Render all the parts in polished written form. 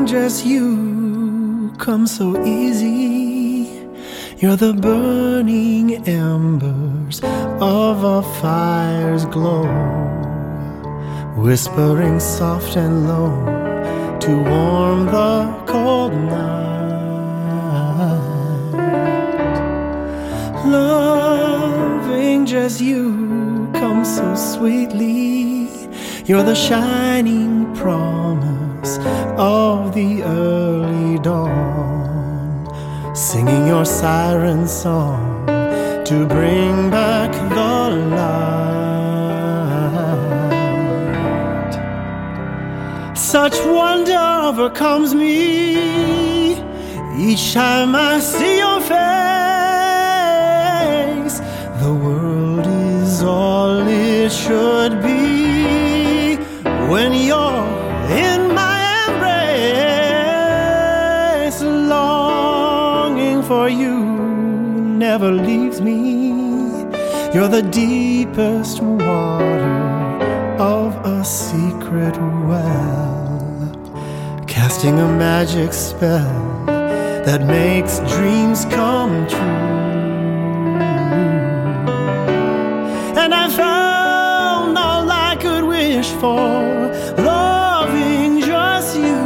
just you come so easy. You're the burning embers of a fire's glow, whispering soft and low to warm the cold night. Loving just you comes so sweetly. You're the shining promise of the early dawn, singing your siren song to bring back the light. Such wonder overcomes me each time I see your face. The world is all it should be when you're in my embrace. Longing for you never leaves me. You're the deepest water of a secret well, casting a magic spell that makes dreams come true. And I found all I could wish for, loving just you.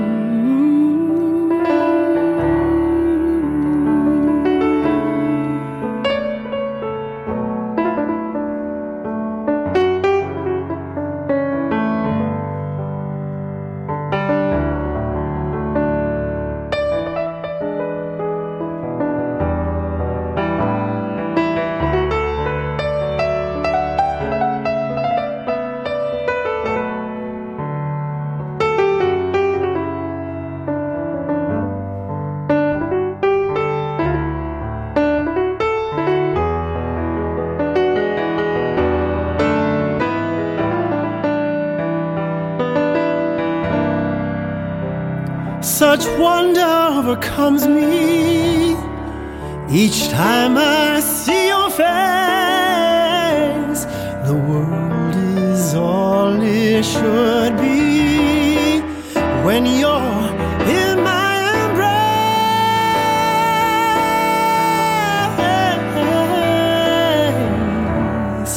Such wonder overcomes me each time I see your face. The world is all it should be when you're in my embrace.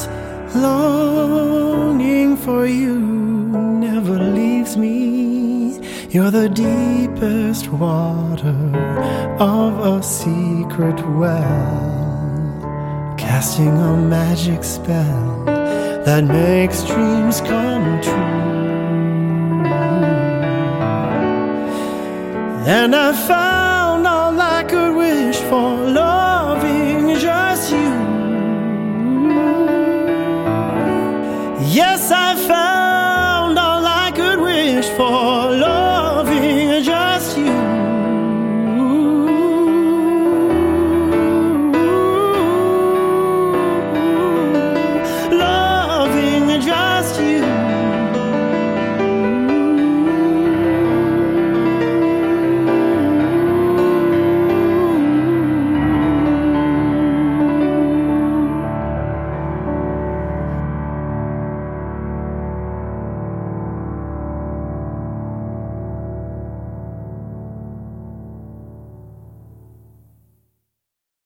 Longing for you never leaves me. You're the deepest water of a secret well, casting a magic spell that makes dreams come true. And I found all I could wish for, love.